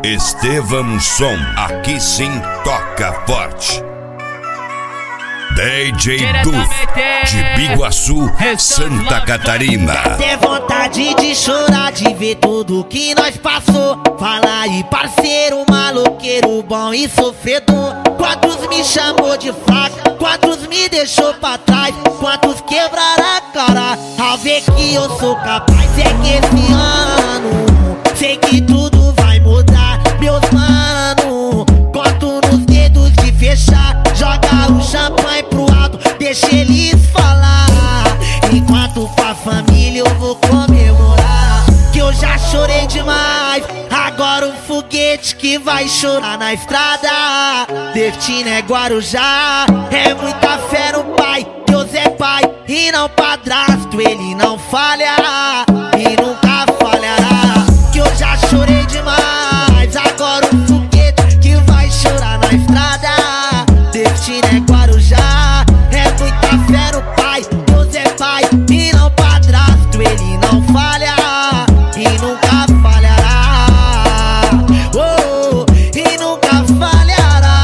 Estevam Som, aqui sim toca forte. DJ Duf, de Biguaçu, Santa Catarina. Tem vontade de chorar, de ver tudo que nós passou. Fala aí, parceiro, maloqueiro, bom e sofredor. Quantos me chamou de fraco, quantos me deixou pra trás, quantos quebraram a cara ao ver que eu sou capaz. É que esse ano, sei que tudo vai mudar, meus mano. Conto nos dedos de fechar, joga o champanhe pro alto, deixa eles falar. Enquanto pra família eu vou comemorar, que eu já chorei demais. Agora o foguete que vai chorar na estrada. Destino é Guarujá, é muita fé no pai. Deus é pai e não padrasto, ele não falha e nunca falhará. Que eu já chorei demais. Agora o foguete que vai chorar na estrada. Destino é Guarujá, é muita fé no pai. Deus é pai e não padrasto, ele não falha e nunca falhará. Oh, e nunca falhará.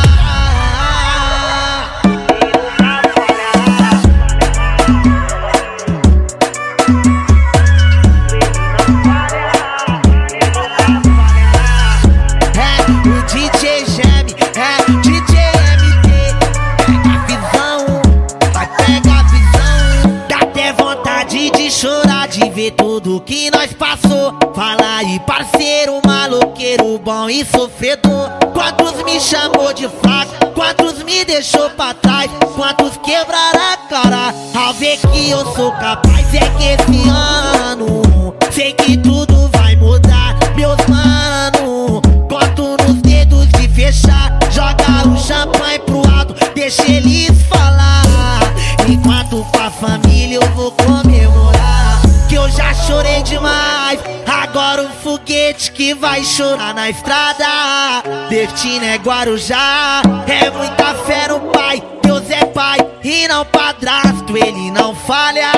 É o DJ Geme, é DJ MT. Pega a visão, vai pegar a visão. Dá até vontade de chorar, de ver tudo que nós passou. Fala aí, parceiro, maloqueiro, bom e sofredor. Quantos me chamou de fraco, quantos me deixou pra trás, quantos quebraram a cara ao ver que eu sou capaz. É que esse ano, sei que tudo vai mudar, meus mano. Conto nos dedos de fechar, joga o champanhe pro alto, deixa eles falar. Enquanto pra família eu vou comemorar, que eu já chorei demais. Agora o foguete que vai chorar na estrada. Destino é Guarujá, é muita fé no pai. Deus é pai e não padrasto, ele não falha